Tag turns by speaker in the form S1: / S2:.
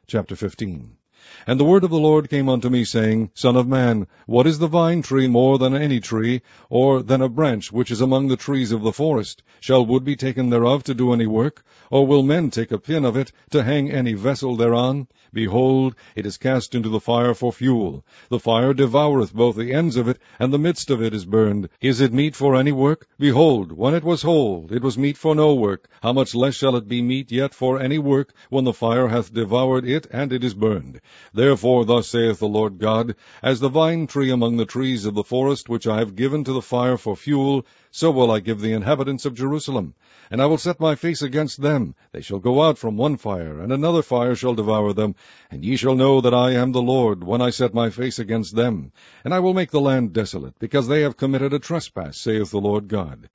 S1: Chapter 15. And the word of the Lord came unto me, saying, Son of man, what is the vine tree more than any tree, or than a branch which is among the trees of the forest? Shall wood be taken thereof to do any work? Or will men take a pin of it to hang any vessel thereon? Behold, it is cast into the fire for fuel. The fire devoureth both the ends of it, and the midst of it is burned. Is it meet for any work? Behold, when it was whole, it was meet for no work. How much less shall it be meet yet for any work, when the fire hath devoured it, and it is burned? Therefore thus saith the Lord God, As the vine tree among the trees of the forest, which I have given to the fire for fuel, so will I give the inhabitants of Jerusalem. And I will set my face against them. They shall go out from one fire, and another fire shall devour them. And ye shall know that I am the Lord, when I set my face against them. And I will make the land desolate, because they have committed a trespass, saith the Lord God.